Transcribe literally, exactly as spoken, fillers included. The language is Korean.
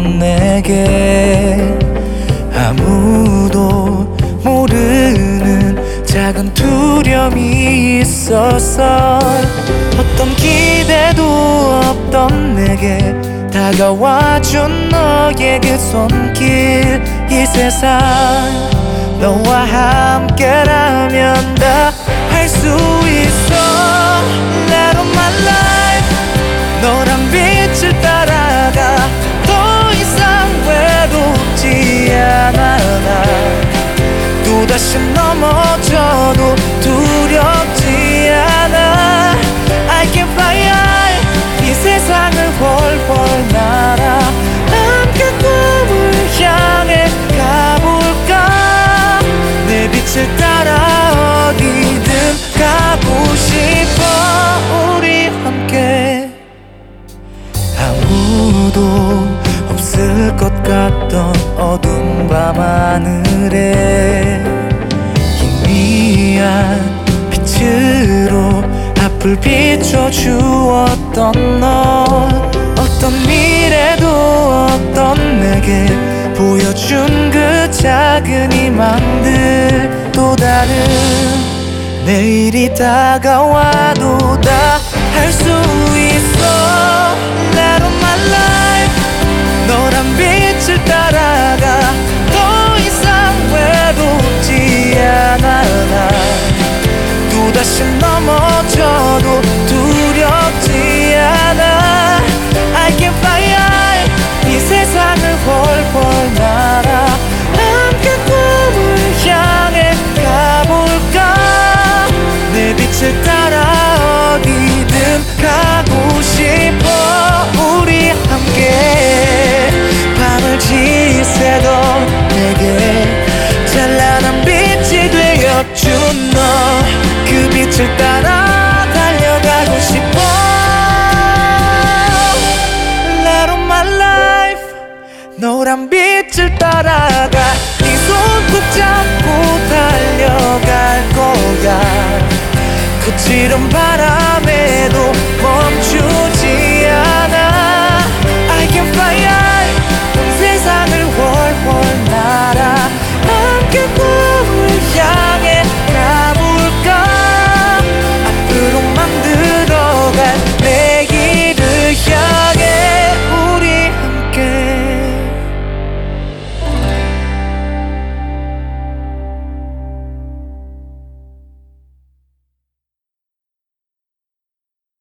없던 내게 아무도 모르는 작은 두려움이 있었어. 어떤 기대도 없던 내게 다가와준 너의 그 손길. 이 세상 너와 함께라면 다 할 수 있어. Let on my life 너란 빛을 따라가. 더 이상 외롭지 않아. 나 또다시 넘어져도 두렵지 않아. I can fly high 이 세상을 훨훨 날아. 함께 꿈을 향해 가볼까. 내 빛을 따라 어디든 가고 싶어. 우리 함께. 아무도 없을 것 같던 어두운 밤 하늘에 희미한 빛으로 앞을 비춰주었던 너. 어떤 미래도 없던 내게 보여준 그 작은 희망들. 또 다른 내일이 다가와도 다 할 수 있어. Let on my life 너란 빛을 따라가. 더 이상 외롭지 않아. 나 또다시 넘어져도 두렵지 않아. I can fly high 이 세상을 훨훨 날아. 함께 꿈을 향해 가볼까. 내 빛을 따라 어디든 가고 싶어. 우리 함께. 밤을 지새던 내게 찬란한 빛이 되어준 너. 그 빛을 따라 달려가고 싶어. Let on my life 노란 빛을 따라가. 네 손 꼭 잡고 달려갈 거야. 거칠은 바람에도